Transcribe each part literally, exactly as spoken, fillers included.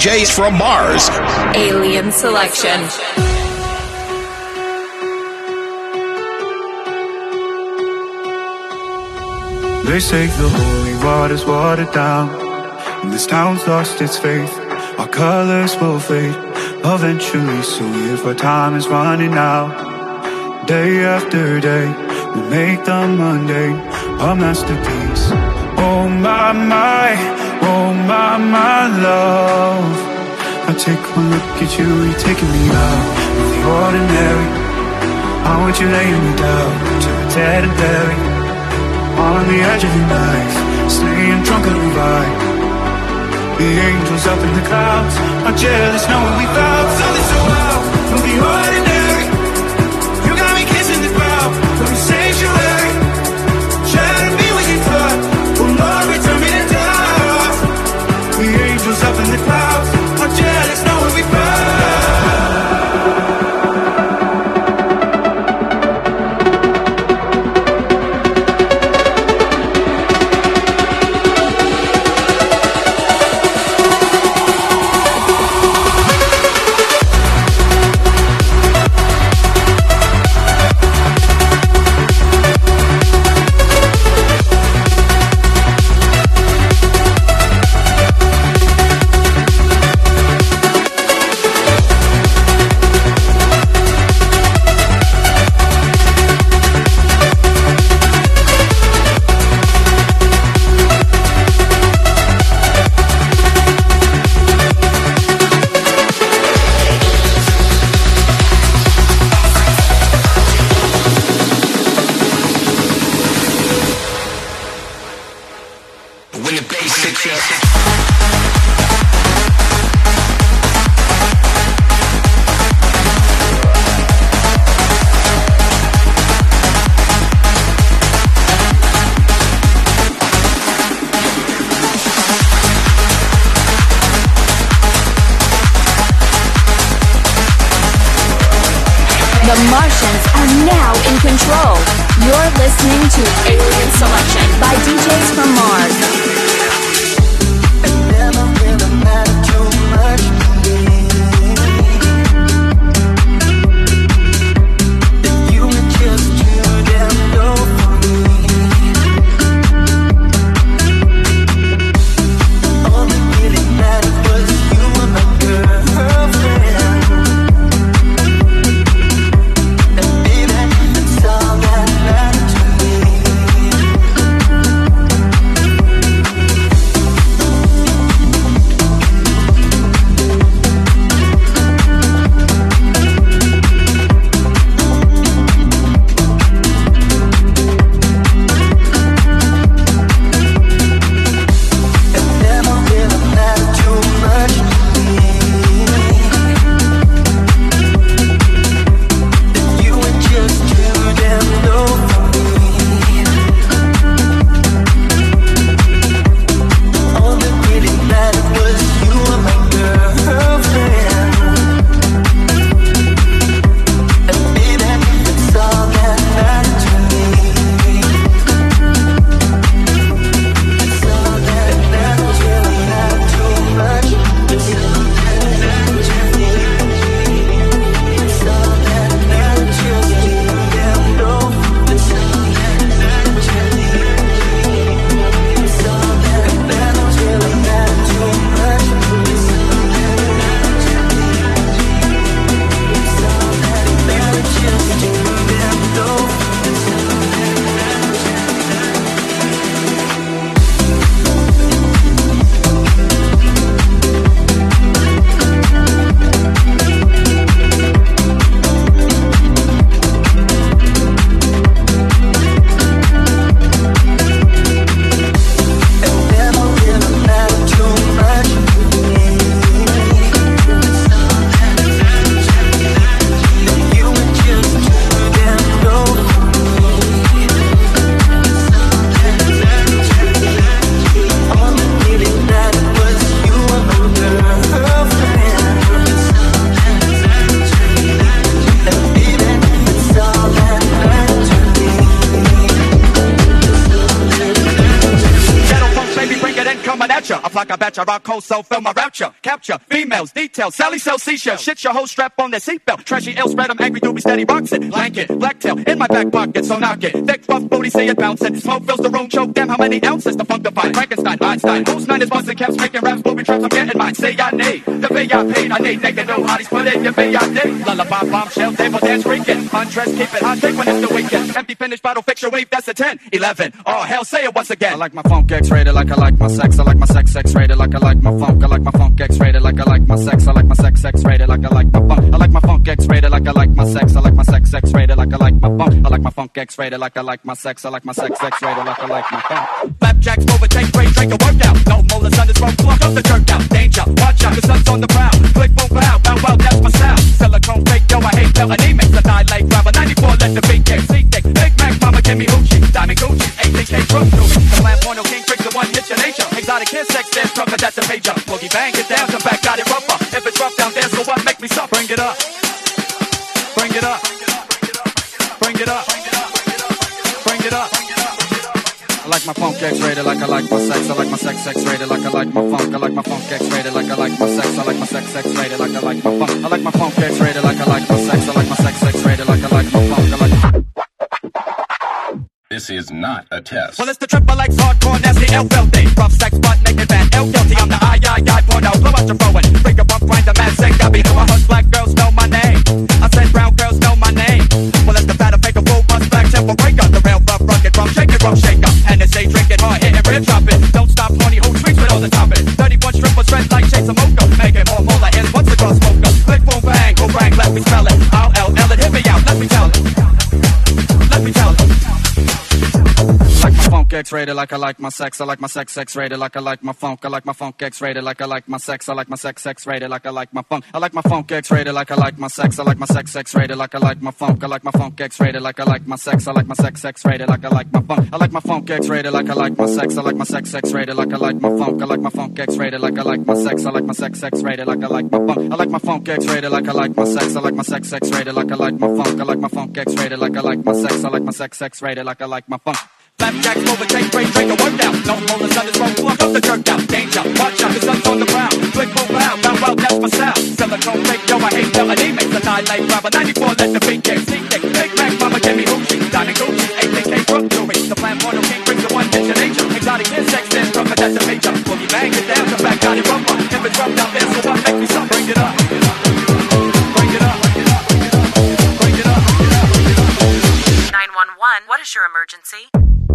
Js from Mars. Alien Selection. They say the holy water's watered down, and this town's lost its faith. Our colors will fade eventually, so if our time is running out, day after day, we make the mundane a masterpiece. Oh my, my, oh my, my love, I take one look at you, you're taking me out of the ordinary. I want you laying me down to the dead and buried, on the edge of your knife, staying drunk on the ride. The angels up in the clouds are jealous knowing we found something so out from the ordinary. You got me kissing the ground from the sanctuary, trying to be what you thought. Oh Lord, return me to dust. The angels up in the clouds are jealous knowing we found. The Martians are now in control. You're listening to Alien Selection by D Js from Mars. All that flock, I bet you rock cold, so feel my rapture. Capture, females, details, Sally sells seashells. Shit your whole strap on their seatbelt. Trashy ill spread, I'm angry, doobie steady rocks it. Blanket, blacktail, in my back pocket, so knock it. Thick, rough booty, see it bouncing. Smoke fills the room, choke, damn, how many ounces? The funk divine, Frankenstein, Einstein. Whose nine is busting caps, making raps, booby traps, I'm getting mine. Say I need, the V I P, I need, nigga, know how these put in your V I D. Lullaby, bombshell, table dance, freaking. Undress, keep it hot, take when it's the weekend. Empty, finished, bottle, fixture, wave, that's a ten. eleven, oh hell, say it once again. I like my funk X-rated like I like my sex. I like my sex X-rated like I like my funk. I like my funk X-rated like I like my sex. I like my sex X-rated like I like my funk. I like my funk X-rated like I like my sex. I like my sex X-rated like I like my funk. I like my funk X-rated like I like my sex. I like my sex X-rated like I like my funk. Flapjacks, overtake, break, drink a workout. No molar, sun is wrong, plug up the jerk out. Danger, watch out, the sun's on the prowl. Click, boom, pow, bow, wow, that's my style. Silicone fake, yo, I hate hell anemics. A dilate, grab a ninety-four, let the beat kick. C-Dick, Big Mac, mama, give me hoochie. Diamond Gucci, eighteen K truck movie. The lamp porno king, trick the one, hit your nature. Exotic kiss, sex, dance, trucker, that's a pager. Boogie bang, get down, come back, got it rougher. If it's rough down there, so what, make me suck. Bring it up. Bring it up. Bring it up. Bring it up. I like my funk X-rated like I like my sex. I like my sex X-rated like I like my funk. I like my funk X-rated like I like my sex. I like my sex X-rated like I like my funk. I like my funk X-rated like I like my sex. I like my sex X-rated like I like my funk. I like my... This is not a test. Well, it's the triple X hardcore nasty L L D. Rough sex, butt naked man, L guilty. I'm the I I I porno. Blow out your phone. Break a bump, grind the man, sing. I be know I hush black girls know my name. I said brown girls know my name. Well, it's the fatter fake a full bust black temple breaker. The real rough, rugged, rum, shake it, rum, shaker. And they say drink it hard, hit it, rib chop it. Don't stop, horny, who tweets with all the topics. thirty-one strippers, straight like shades of mocha. Make it more molar, here's once across smoker. Click, boom, bang, go bang, let me spell it. I'll L L it, hit me out, let me tell it. Let me tell it. Like my funk X-rated like I like my sex. I like my sex X-rated like I like my funk. I like my funk X-rated like I like my sex. I like my sex X-rated like I like my funk. I like my funk X-rated like I like my sex. I like my sex X-rated like I like my funk. I like my funk X-rated like I like my sex. I like my sex X-rated like I like my funk. I like my funk X-rated like I like my sex. I like my sex X-rated like I like my funk. I like my funk X-rated like I like my sex. I like my sex X-rated like I like my funk. I like my funk X-rated like I like my sex. I like my sex X-rated like I like my funk. I like my funk X-rated like I like my sex. I like my sex X-rated like I like my funk. Flapjacks, overtake, break, drink a workout. No molar, sun is wrong, plug up the jerk out. Danger, watch out, the sun's on the ground. Click, boom, pow, bow, wow, that's my style. Silicone fake, yo, I hate hell anemics. A dilate, grab a ninety-four, let the beat kick. C-Dick, Big Mac, mama, give me hoochie. Diamond Gucci, eighteen K truck jewelry. The plan porno king, brings the one, hit your nature. Exotic kiss, sex, dance, trucker, that's a pager. Boogie bang, get down, come back, got it rougher. If it's rough down there, so what, make me suck. Bring it up. Bring it up. Bring it up. nine one one, what is your emergency?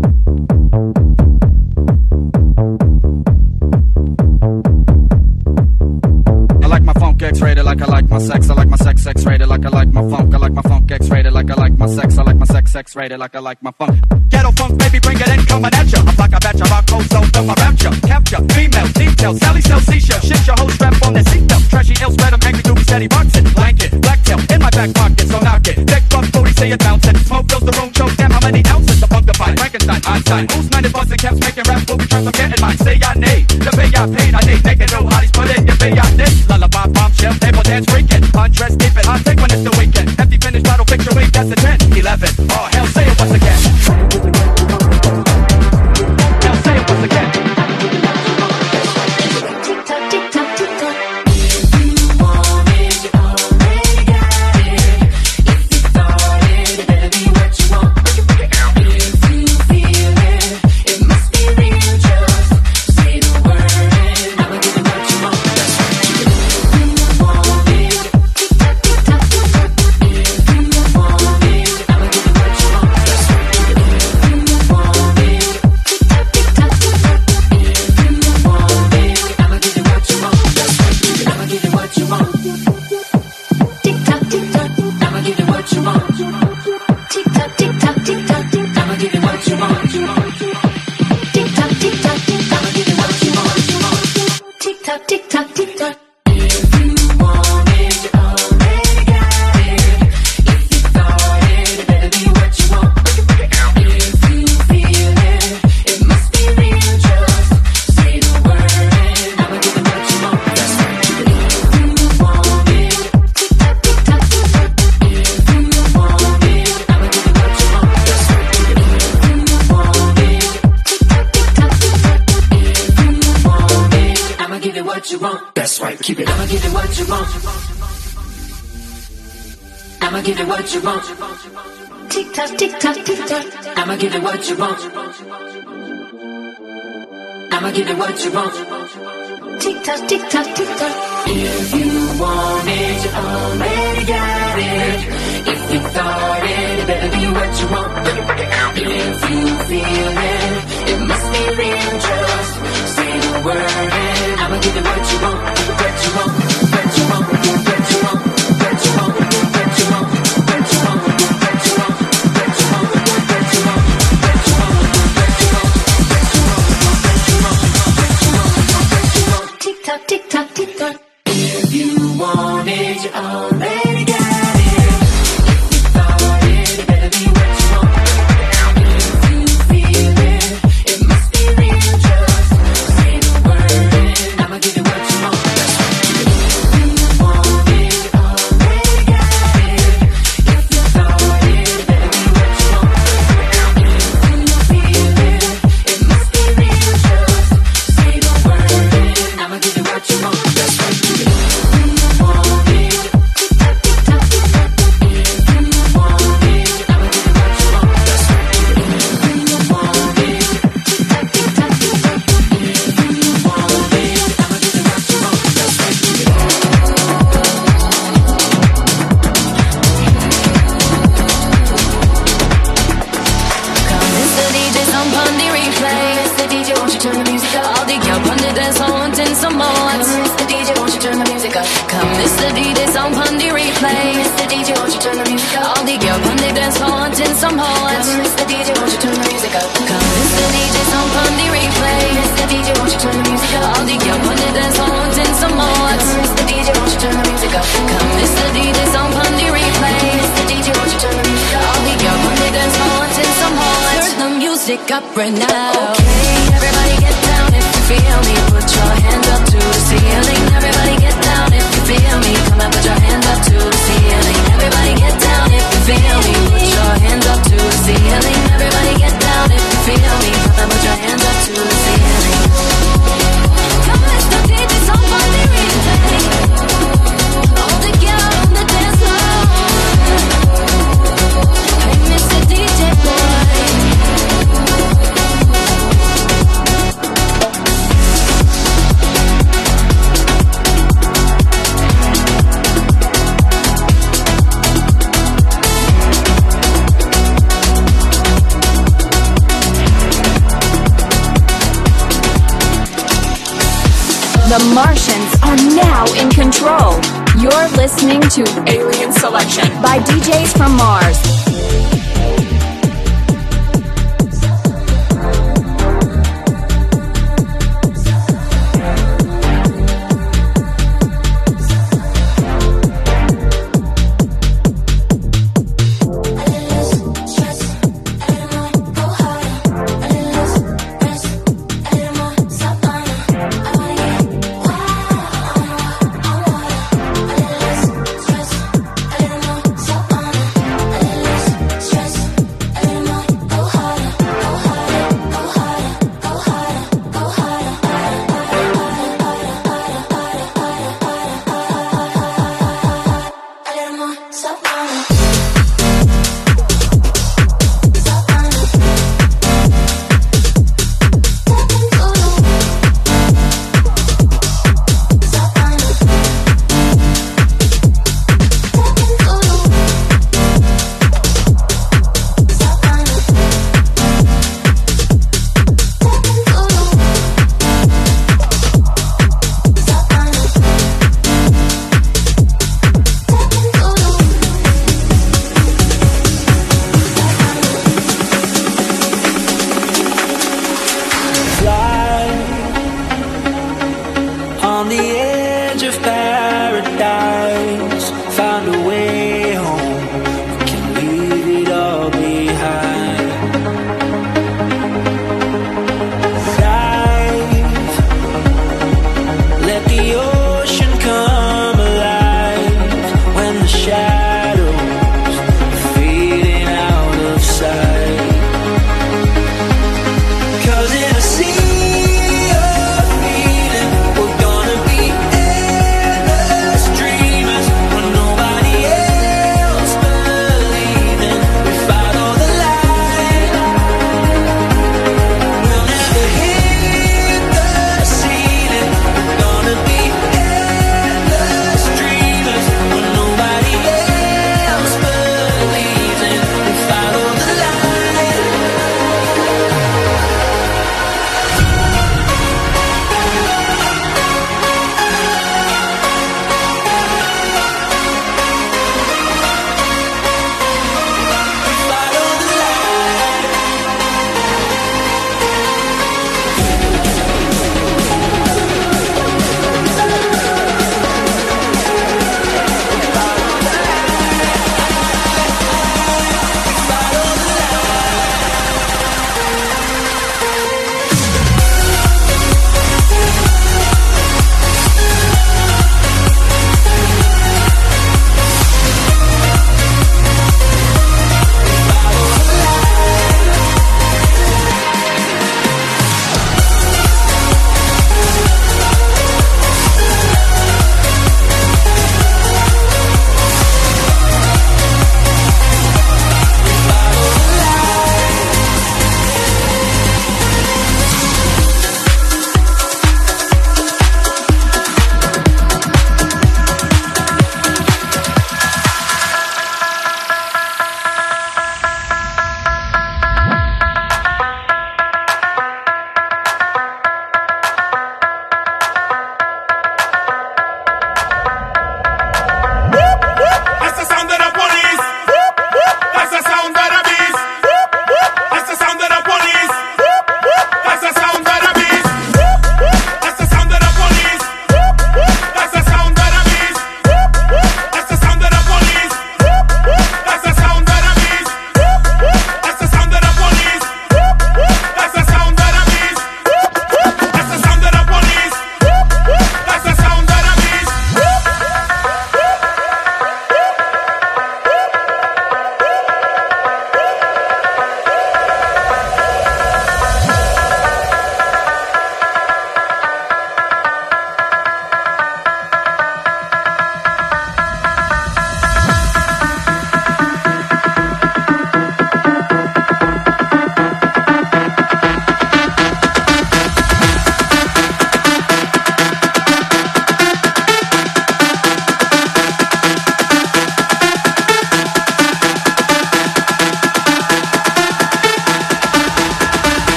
I like my funk X-rated like I like my sex. I like my sex X-rated like I like my funk. I like my funk X-rated like I like my sex. I like my sex X-rated like I like my funk. Ghetto funk, baby, bring it in, coming at ya. I'm like a batch of rock, cold, so feel my rapture. Capture, female, details, Sally sells seashells. Shit your whole strap on that seatbelt. Trashy ill spread, I'm angry, doobie steady rocks it. Blanket, blacktail, in my back pocket, so knock it. Thick, rough booty, see it bouncing. Smoke fills the room, choke, damn, how many ounces? The funk divine, Frankenstein, Einstein. Whose nine is busting caps, making raps, booby traps, I'm getting mine. Say I need, the V I P, I need, nigga, know how these put in your V I D. Lullaby, bombshell, table dance, freaking. Undress, keep it hot, take when it's the weekend. Empty, finished, bottle, picture, wave, that's a ten. eleven, oh hell, say it once again. Hell, say it once again. I'ma give it what you want. Tick tock, tick tock, tick tock. I'ma give it what you want. I'ma give it what you want. Tick tock, tick tock, tick tock. If you want it, you already got it. If you thought it, it better be what you want. If you feel it, it must be real. Just say the word and I'ma give it what you want. What you want, what you want, what you want, what you want, what you want, what you want, what you want, what you want, what you want, what you want, what you want, what you want, what you want. Tick tock, tick tock, tick tock. If you want it, you already got it. If you thought it, it better be what you want. If you feel it, it must be real. Just say the word and I'ma give it what you want. If you want it, you already got it. If you thought it, it better be what you want. If you feel it, it must be real. Just say the word and I'ma give it what you want. That's right. Come, Mister D J, some on the replay. Mister D J, won't you turn the music up? All the girls on the dance floor wanting some more. Come, Mister D J, won't you turn the music up? Come, Mister D J, some on the replay. Mister D J, won't you turn the music up? All the girls on the dance floor wanting some more. Come, Mister D J, won't you turn the music up? Come, Mister D J, some on the replay. Mister D J, won't you turn the music up? All the girls on the dance floor wanting some more. Turn the music up right now. Okay, everybody get down if you feel me. Put your hands up to the ceiling. Everybody get down if you feel me. Come on, put your hands up to the ceiling. Everybody get down if you feel me. Put your hands up to the ceiling. Everybody get down if you feel me. Come on, put your hands up to the ceiling. Come, Mister D J, some on the replay. All the girls on the dance floor. Hey, Mister D J boy. The Martians are now in control. You're listening to Alien Selection by D Js from Mars.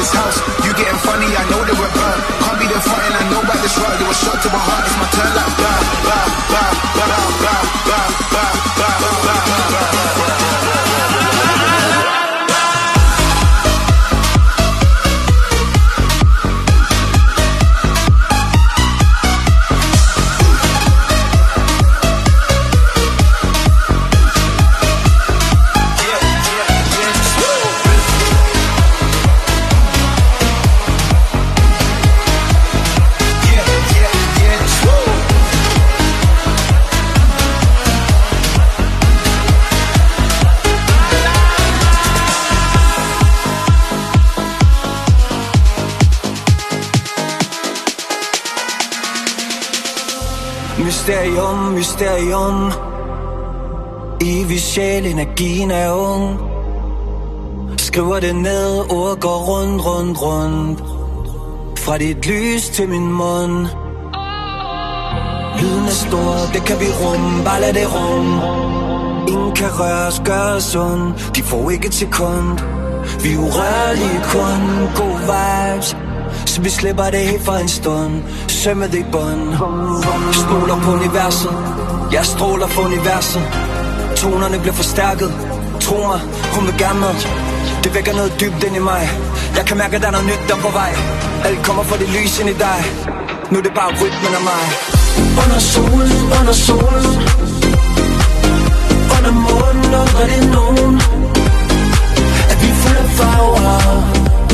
this house. You getting funny, I know that we're burned. Can't be there fighting, I know about this road. It was shot to my heart, it's my turn like blah, blah, blah, blah, blah, blah, blah, blah, blah, blah, blah. Mysterium, mysterium. Evig sjæl, energien er ung. Skriver det ned, ord går rundt, rundt, rundt. Fra dit lys til min mund. Lyden er stor, det kan vi rumme, bare lad det rumme. Ingen kan røre os, gøre os ond. De får ikke et sekund. Vi er urørlige kun, god vibes. Så vi slipper det helt for en stund. Sømmet i bund. Stoler på universet. Jeg stråler for universet. Tonerne bliver forstærket. Tro mig, hun vil gerne med. Det vækker noget dybt ind i mig. Jeg kan mærke, at der er noget nyt, der er på vej. Alt kommer fra det lys ind i dig. Nu er det bare rytmen af mig. Under solen, under solen. Under månen, under det nogen. At vi er fuld af farver.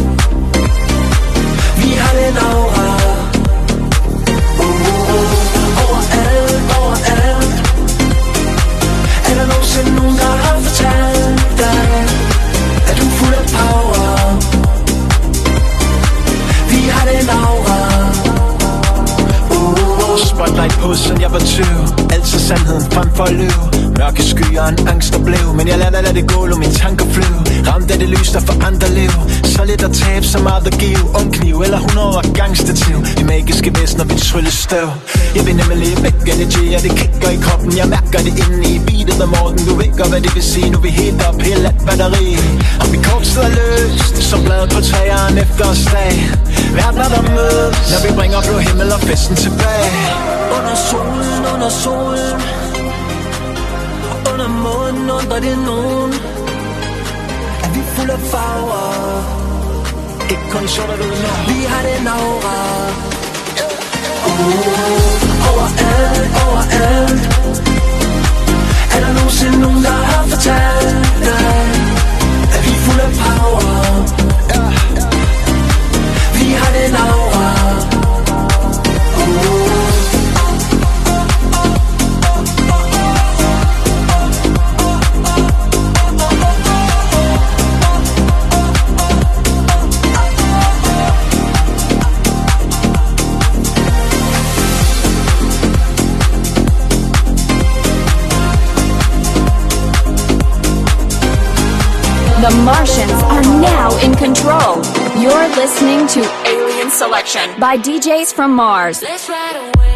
Vi har den aura. uh, uh, uh. Overalt, overalt. Er der nogensinde nogen, der har fortalt dig, at du er fuld af power? Vi har den aura. uh, uh. Spotlight på, siden jeg var tyve. Altid sandheden frem for at løbe. Mørke skyer, en angst der blev. Men jeg lader lade det gå, lad mine tanker flyve. Ramt af det lys, der forandrer liv. Så lidt at tabe, så meget at give. Ung kniv eller hundrede gangstativ. De magiske væsener vil trylle støv. Jeg vil nemlig væk energy, og det kicker i kroppen. Jeg mærker det inde i beatet af morgen. Du ved godt, hvad det vil sige. Nu er vi helt op, helt lat batteri. Og vi korpset er løst, som bladet på træerne efter os dag. Verdener der mødes, når vi bringer blå himmel og festen tilbage. Under solen, under solen. Under månen, under det nogen. Er vi fuld af farver. Ikke kun sort og rød. Vi har den aura. uh, Overalt, overalt. Er der nogensinde nogen, der har fortalt dig, at vi er fuld af power? Vi har den aura. uh. The Martians are now in control. You're listening to Alien Selection by D Js from Mars. Let's ride away.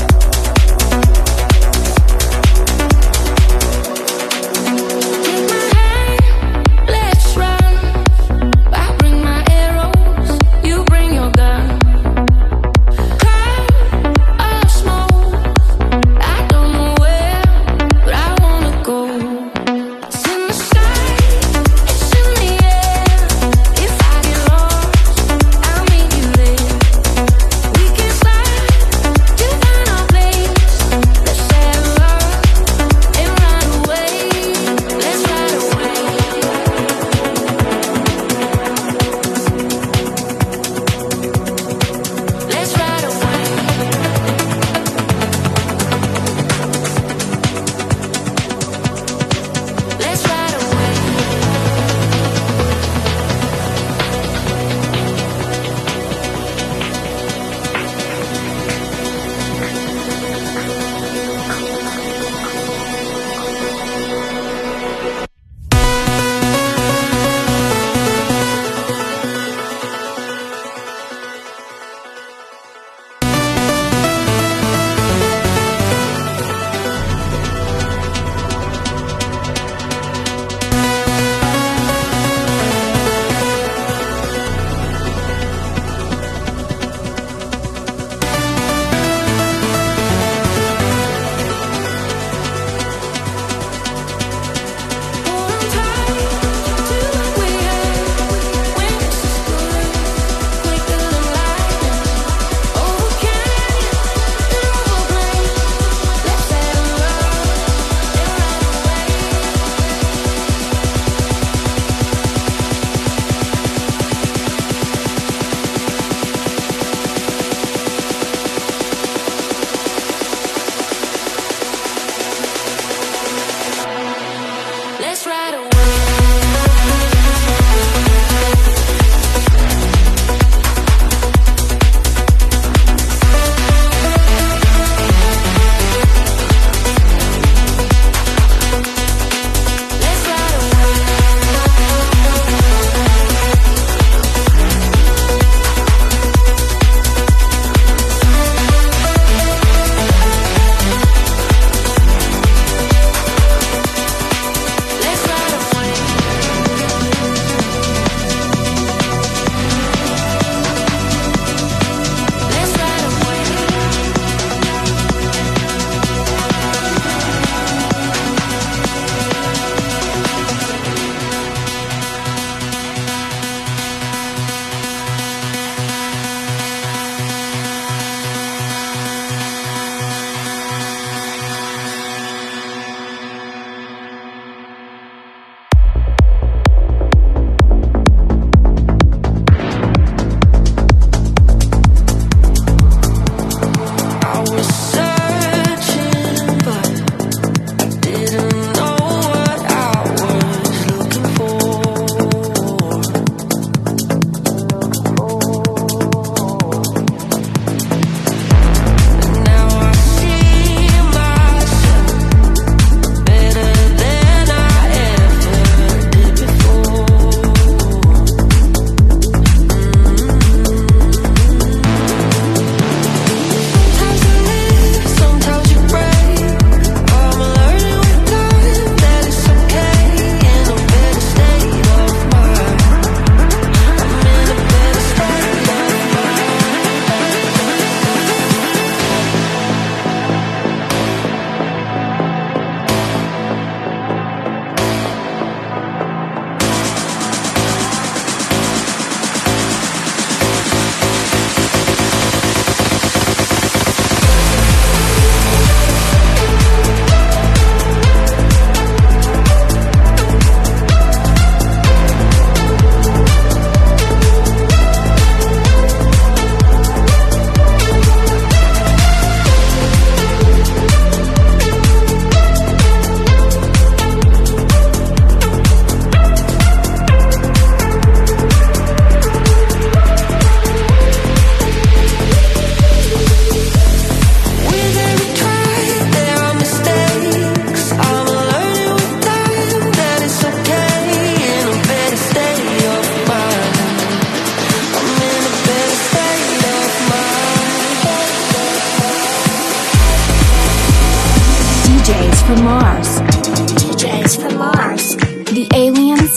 Take my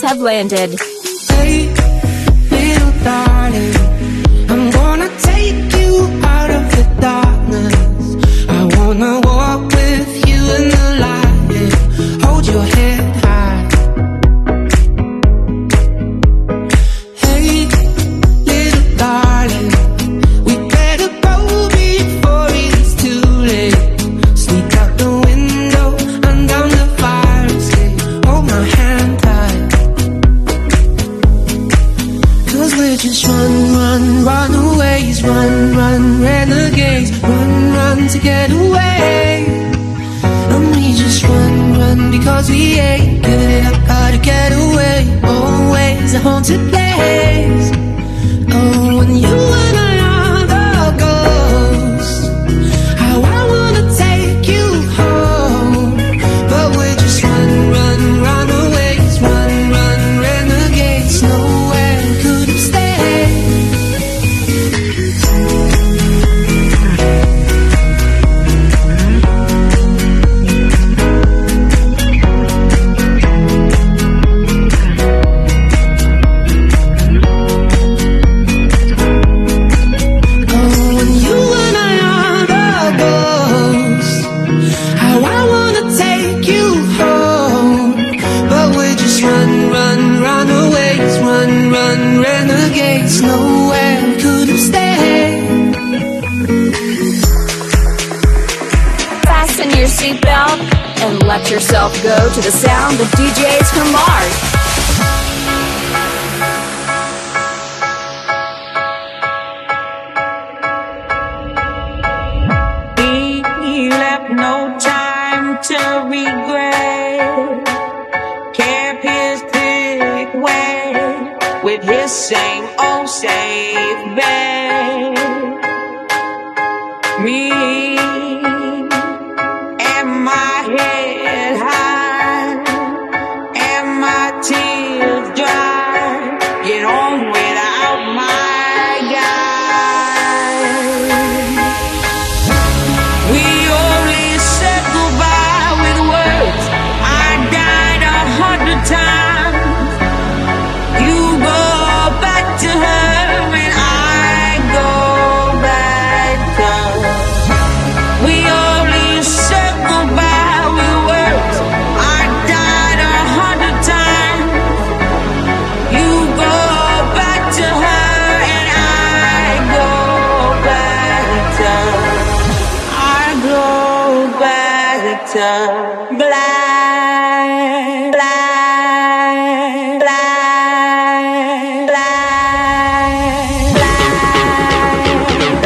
have landed. Hey, little darling, I'm gonna take you out of the darkness. I wanna walk with you in the light, hold your head high. Hey, little darling, we better go before it's too late. Sneak out the window and down the fire escape. Hold my hand tight, 'cause we're just run, run, runaways. Run, run, renegades. Run, run to get away. And we just run, run because we ain't giving it up. Gotta get away. Always a haunted place. Oh, and you and I are the ghosts. How I wanna take you home, but we're just run, run, runaways. Run, run, renegades. Nowhere we could have stayed. Oh, and you and I are the ghosts. How I wanna take you home, but we're just run, run, runaways. Run, run, renegades. Nowhere we could have stayed. Fasten your seatbelt and let yourself go to the sound of D Js from Mars. He left no time to regret. Kept his thick way with his same old safe bet. Me and my head high and my tears dry. Get on without my guy. We only said goodbye with words. I died a hundred times. You go back to her and I go back to her. We only said goodbye with words. I died a hundred times. You go back to her and I go back to her. I go back to blind, blind, blind, blind, blind,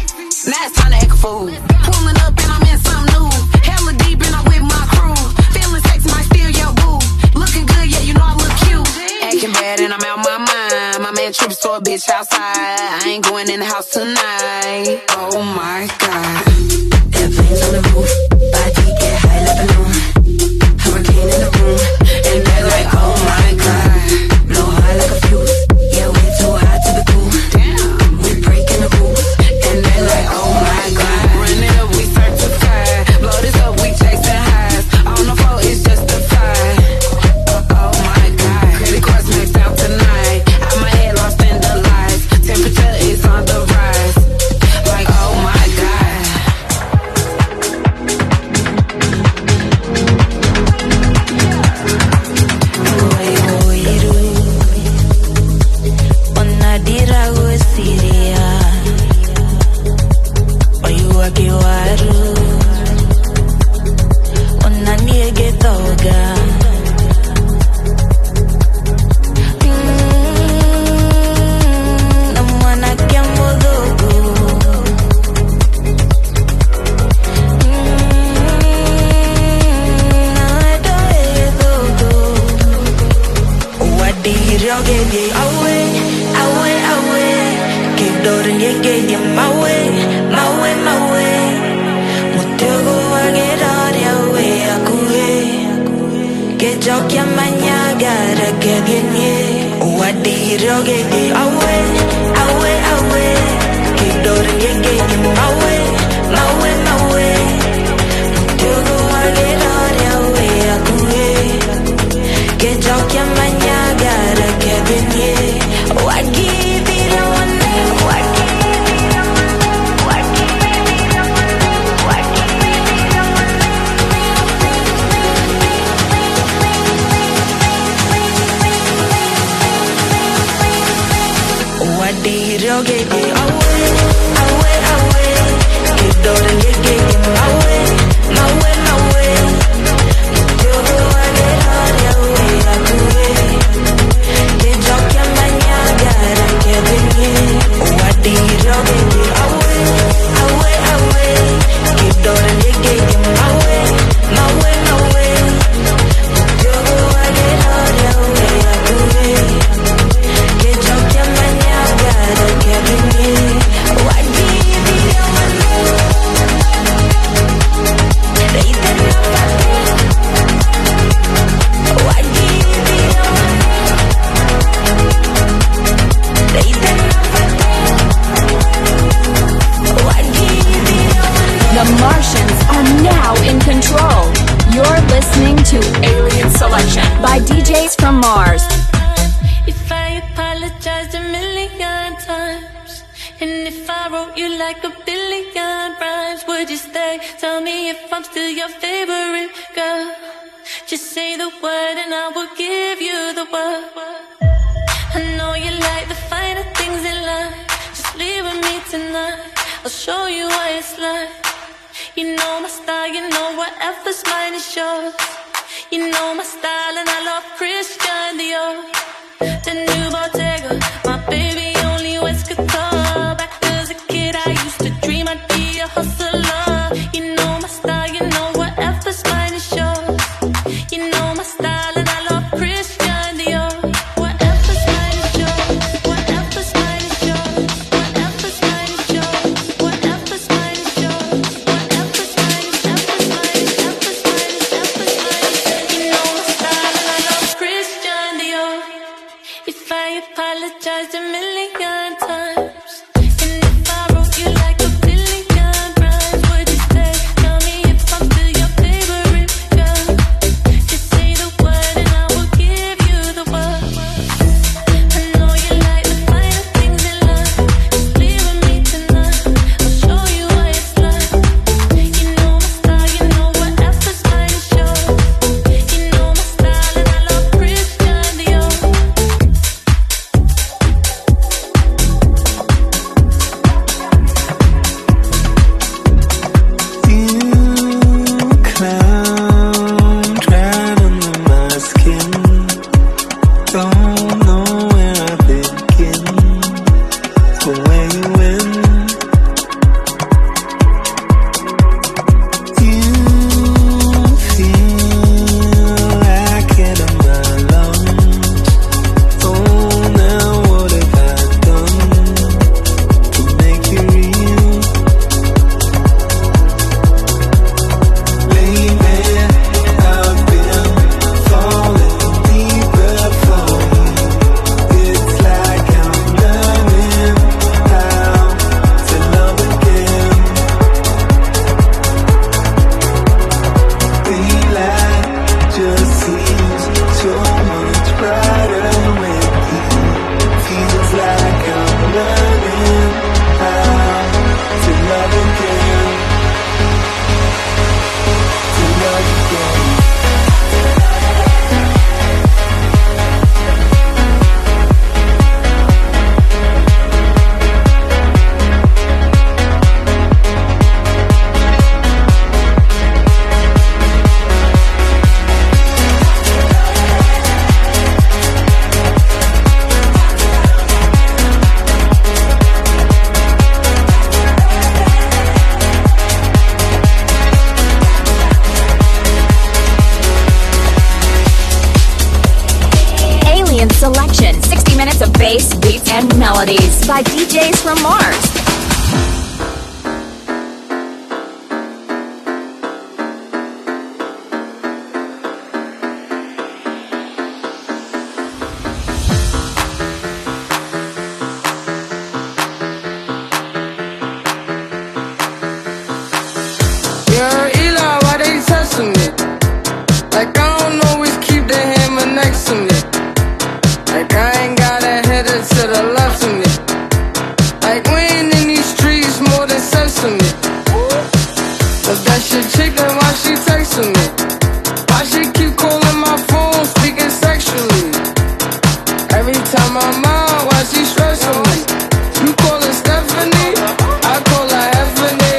fool. Pulling up and I'm in something new. Hella deep and I'm with my crew. Feeling Breaking bad and I'm out my mind. My man trips to a bitch outside. I ain't going in the house tonight. Oh my God. Airplanes on the roof, body get high like a balloon. Hurricane in the room, and they're like, oh my God. Blow high like a fuse, yeah, way too high to be cool. Damn, we breaking the rules, and they're like, oh my God. Run it up, we certified. Blow this up, we chasing highs. On the floor, it's justified. Oh my God, credit cards maxed out tonight. Out my head, lost in the lights. Temperature is on the rise. Like, oh my God. Alien Selection, sixty minutes of bass, beats, and melodies by D Js from Mars. Yeah, Eli, why they testing me? Like I don't always keep the hammer next to me. Like I ain't got a header to the left of me. Like we ain't in these streets more than sesame. But that shit chick, then why she texting me? Why she keep calling my phone, speaking sexually? Every time I'm out, why she stressing me? You call her Stephanie, I call her Heffany.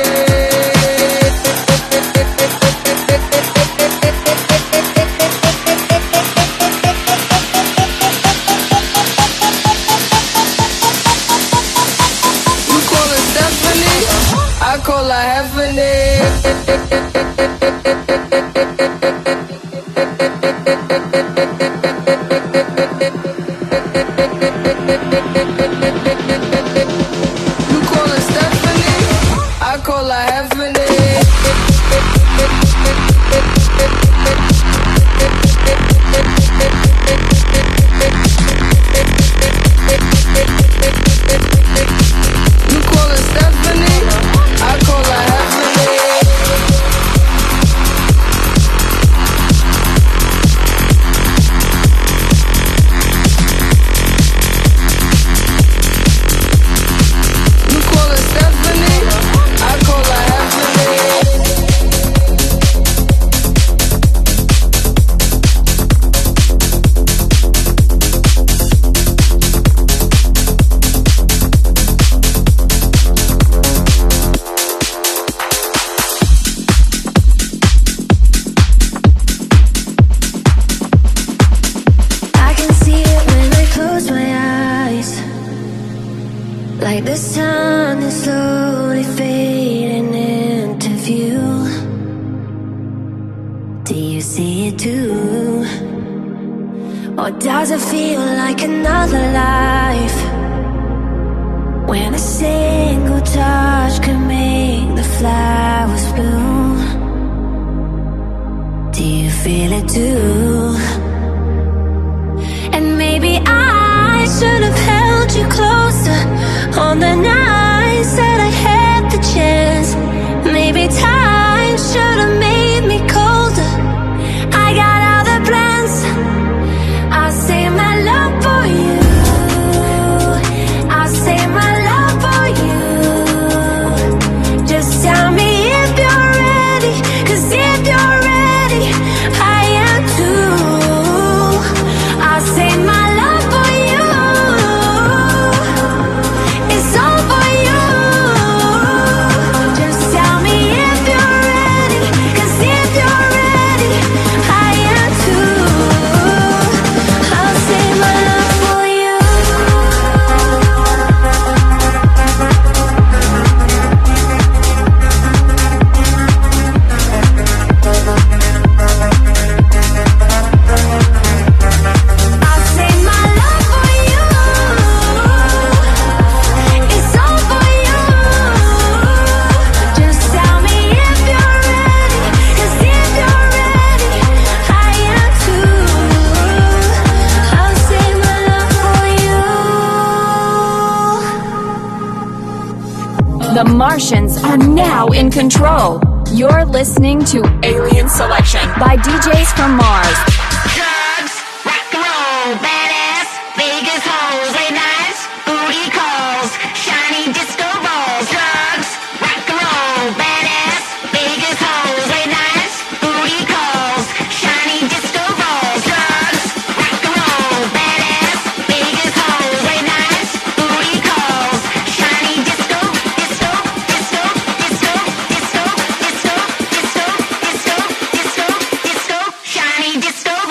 I call her Heffany. You call her Stephanie, I call her Heffany. You call her Stephanie, I call her Heffany. You call her Stephanie, I call her Heffany. I can see it when I close my eyes. Like the sun is slowly fading into view. Do you see it too? Or does it feel like another life? When a single touch can make the flowers bloom. Do you feel it too? And maybe I should have held you closer on the nights that I had the chance. Maybe time should have made me colder. I got other plans. I'll save my love for you. I'll save my love for you. Just tell me if you're ready, 'cause if you're ready, I am too. I'll save my love for you. It's all for you. Just tell me if you're ready, 'cause if you're ready, I am too. I'll save my love for you. I'll save my love for you. It's all for you. Just tell me if you're ready, 'cause if you're ready, I am too. I'll save my love for you. The Martians are now in control. You're listening to Alien Selection by D Js from Mars. Drugs, rock and roll, badass, Vegas hoes, late nights, booty calls, shiny disco balls. Drugs, rock and roll, badass, Vegas hoes, late nights, booty calls, shiny disco balls. Drugs, rock and roll, badass, Vegas hoes, late nights, booty calls, shiny disco, disco, disco, disco, disco, disco, disco, disco, disco, disco, shiny disco.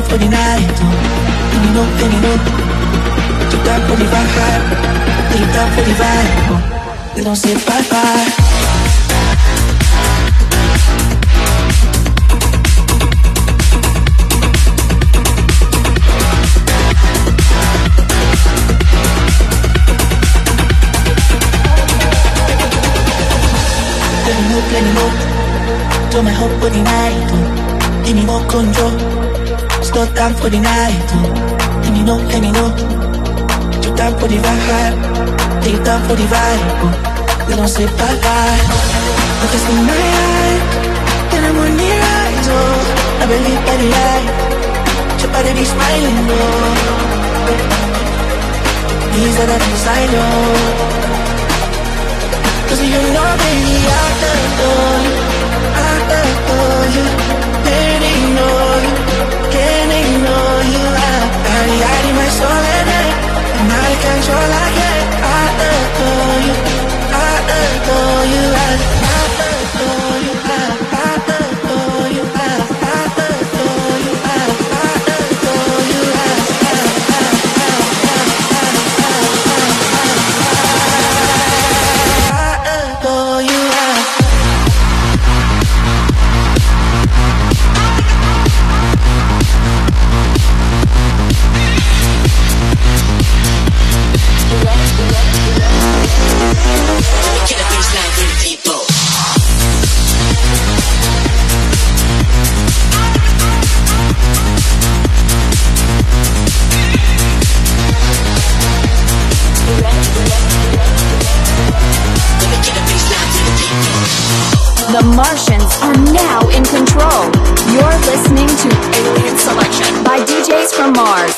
down for the night, oh. Let me know, let me know. Too down for the vibe, too down for the vibe, oh. They don't say bye bye. Let me know, let me know. Don't my hope for the night, oh. Give me more control. Slow down for the night, oh. Let me know, let me know. Too down for the vibe, too down for the vibe, oh. They don't say bye bye. Look us in my eye, then I'm on your eyes, oh. I believe by the light, your body be smiling, oh. These are the things I know. Cause you know, baby, I adore you, I adore you. Can't ignore you, can't ignore you. I, I, I need my soul in it, and I control I get. I adore you, I adore you, I, I adore you, I, I adore you, I, I adore you, I, I adore you, I, I, I, adore you, I. The Martians are now in control. You're listening to Alien Selection by D Js from Mars.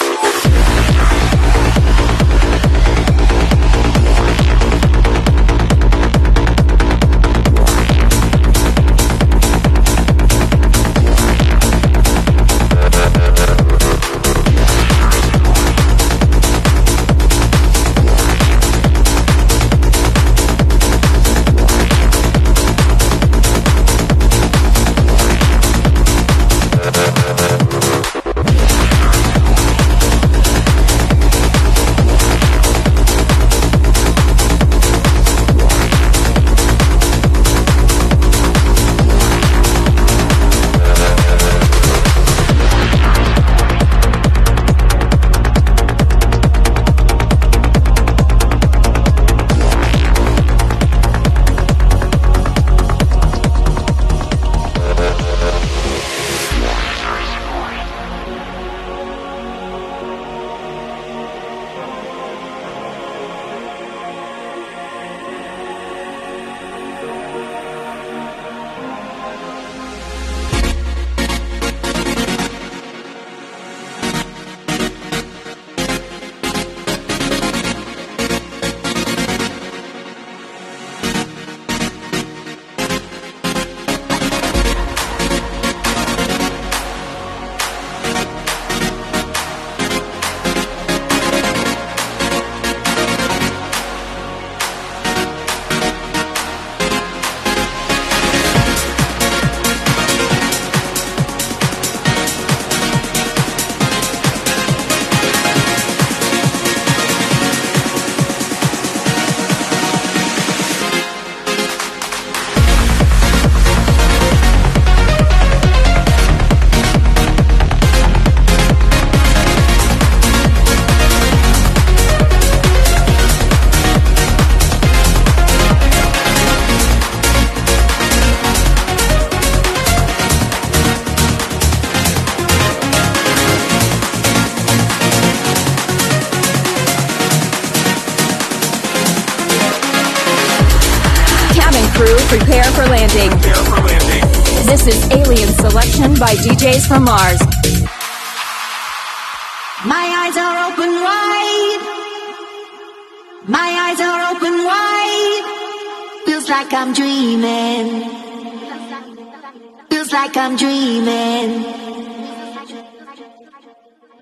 Crew, prepare for landing. Prepare for landing. This is Alien Selection by D Js from Mars. My eyes are open wide. My eyes are open wide. Feels like I'm dreaming. Feels like I'm dreaming.